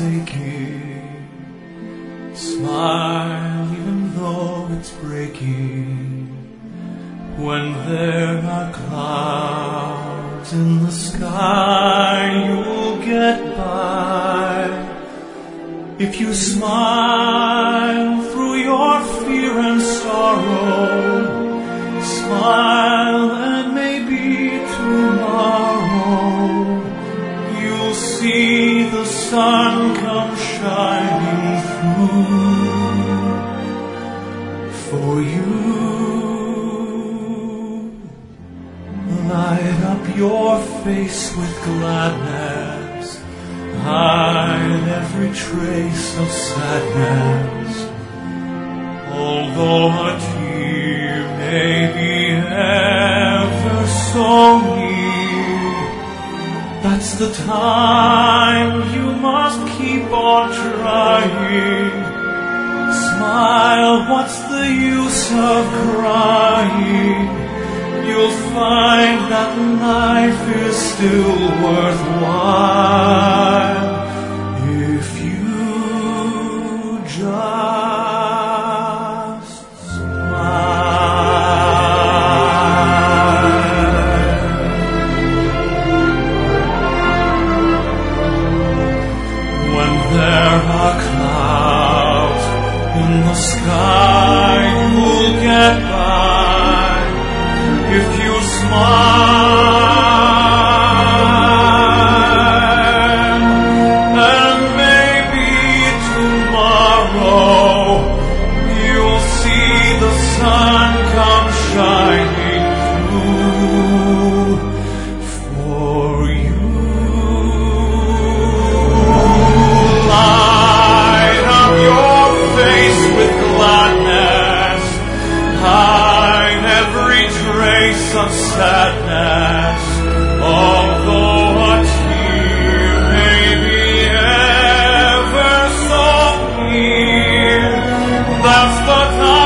aching. Smile even though it's breaking. When there are clouds in the sky, you'll get by. If you smile through your fear and sorrow, smile and maybe tomorrow you'll see the sun come shining through for you. Light up your face with gladness, hide every trace of sadness. Although a tear may be ever so near, that's the time you must keep on trying. Smile, what's the use of crying? You'll find that life is still worthwhile if you just smile. When there are clouds in the sky, you'll get by. If you smile, and maybe tomorrow you'll see the sun come shining through for you. Light up your face with gladness, hide every trace of sadness. Although a tear may be ever so near, that's the time